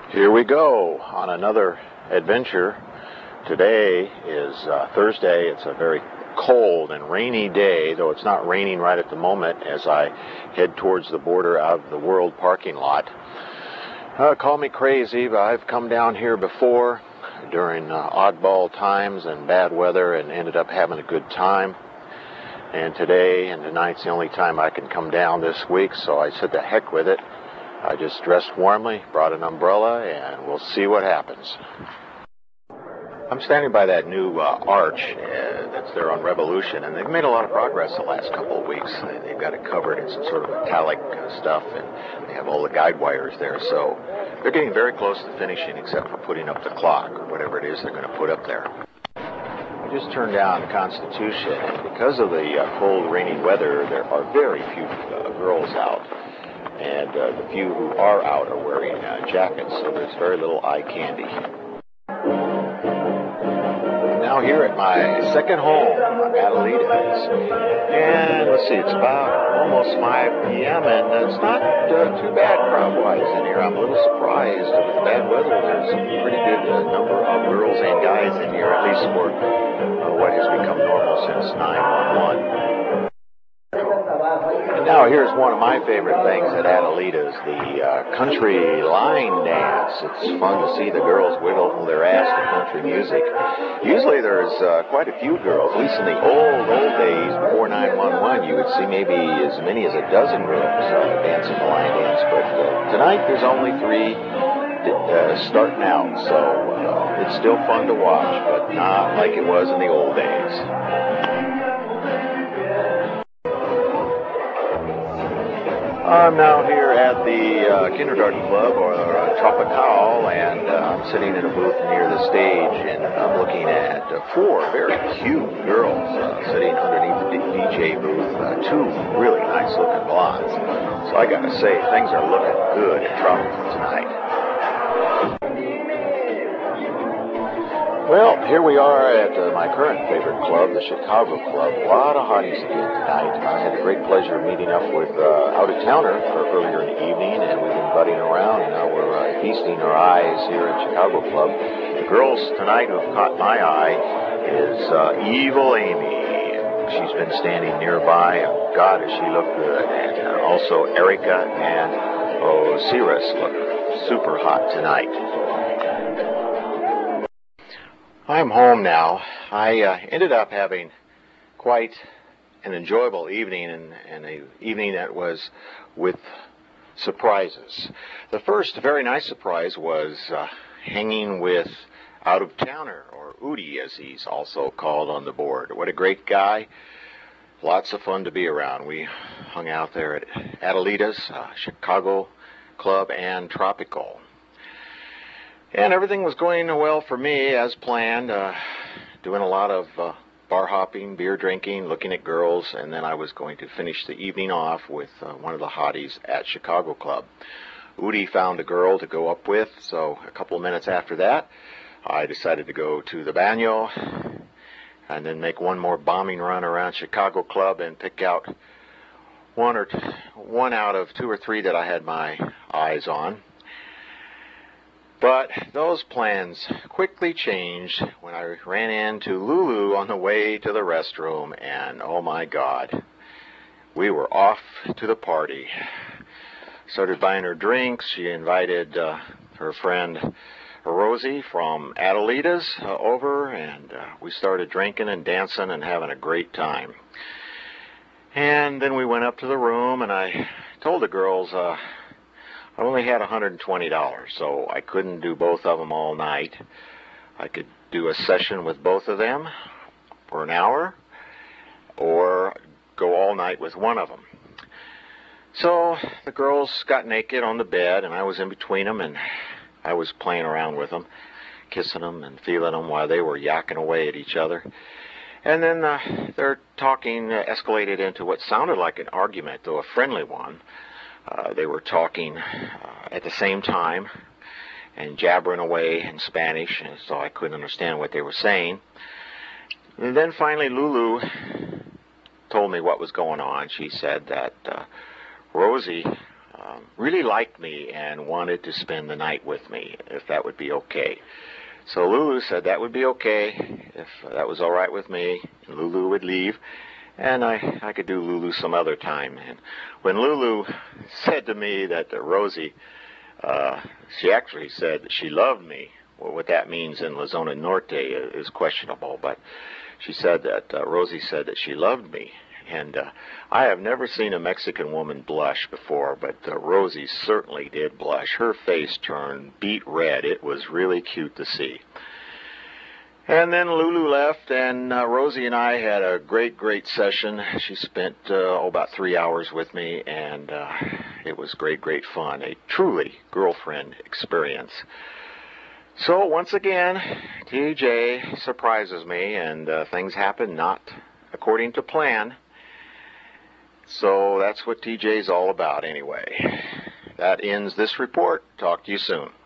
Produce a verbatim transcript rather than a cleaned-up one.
Here we go on another adventure. Today is uh, Thursday. It's a very cold and rainy day, though it's not raining right at the moment as I head towards the border of the World parking lot. Uh, call me crazy, but I've come down here before during uh, oddball times and bad weather and ended up having a good time. And today and tonight's the only time I can come down this week, so I said the heck with it. I just dressed warmly, brought an umbrella, and we'll see what happens. I'm standing by that new uh, arch uh, that's there on Revolution, and they've made a lot of progress the last couple of weeks. They've got it covered in some sort of metallic uh, stuff, and they have all the guide wires there. So they're getting very close to finishing, except for putting up the clock, or whatever it is they're going to put up there. I just turned down Constitution, and because of the uh, cold, rainy weather, there are very few uh, girls out. And uh, the few who are out are wearing uh, jackets, so there's very little eye candy. I'm now here at my second home, Adelitas. And let's see, it's about almost five p.m. and it's not uh, too bad crowd-wise in here. I'm a little surprised with the bad weather. There's a pretty good uh, number of girls and guys in here, at least for uh, what has become normal since nine one one. And now here's one of my favorite things at Adelitas, the uh, country line dance. It's fun to see the girls wiggle their ass to country music. Usually there's uh, quite a few girls, at least in the old, old days before nine one one, you would see maybe as many as a dozen girls uh, dancing the line dance. But uh, tonight there's only three uh, starting out, so uh, it's still fun to watch, but not like it was in the old days. I'm now here at the uh, Kindergarten Club, or uh, Tropical, and uh, I'm sitting in a booth near the stage, and I'm looking at uh, four very cute girls uh, sitting underneath the D J booth, uh, two really nice-looking blondes. So I gotta say, things are looking good at Tropical tonight. Well, here we are at uh, my current favorite club, the Chicago Club. A lot of hotties again tonight. I had the great pleasure of meeting up with uh, out-of-towner earlier in the evening, and we've been butting around, and now we're uh, feasting our eyes here at Chicago Club. The girls tonight who have caught my eye is uh, Evil Amy. She's been standing nearby, and God, does she look good. And uh, also Erica and Osiris look super hot tonight. I'm home now. I uh, ended up having quite an enjoyable evening, and, and an evening that was with surprises. The first very nice surprise was uh, hanging with out-of-towner, or Udi as he's also called on the board. What a great guy. Lots of fun to be around. We hung out there at Adelitas, uh, Chicago Club, and Tropical. And everything was going well for me as planned, uh, doing a lot of uh, bar hopping, beer drinking, looking at girls, and then I was going to finish the evening off with uh, one of the hotties at Chicago Club. Udi found a girl to go up with, so a couple of minutes after that, I decided to go to the Baño and then make one more bombing run around Chicago Club and pick out one or t- one out of two or three that I had my eyes on. But those plans quickly changed when I ran into Lulu on the way to the restroom, and oh my God, we were off to the party. Started buying her drinks. She invited uh, her friend Rosie from Adelitas uh, over, and uh, we started drinking and dancing and having a great time. And then we went up to the room, and I told the girls, uh, I only had one hundred twenty dollars, so I couldn't do both of them all night. I could do a session with both of them for an hour, or go all night with one of them. So the girls got naked on the bed, and I was in between them, and I was playing around with them, kissing them and feeling them while they were yakking away at each other. And then uh, their talking uh, escalated into what sounded like an argument, though a friendly one. Uh, they were talking uh, at the same time and jabbering away in Spanish, and so I couldn't understand what they were saying. And then finally Lulu told me what was going on. She said that uh, Rosie um, really liked me and wanted to spend the night with me, if that would be okay. So Lulu said that would be okay, if that was all right with me. And Lulu would leave, and I, I could do Lulu some other time. And when Lulu said to me that uh, Rosie, uh, she actually said that she loved me. Well, what that means in La Zona Norte is questionable, but she said that uh, Rosie said that she loved me. And uh, I have never seen a Mexican woman blush before, but uh, Rosie certainly did blush. Her face turned beet red. It was really cute to see. And then Lulu left, and uh, Rosie and I had a great, great session. She spent uh, oh, about three hours with me, and uh, it was great, great fun. A truly girlfriend experience. So once again, T J surprises me, and uh, things happen not according to plan. So that's what T J's all about anyway. That ends this report. Talk to you soon.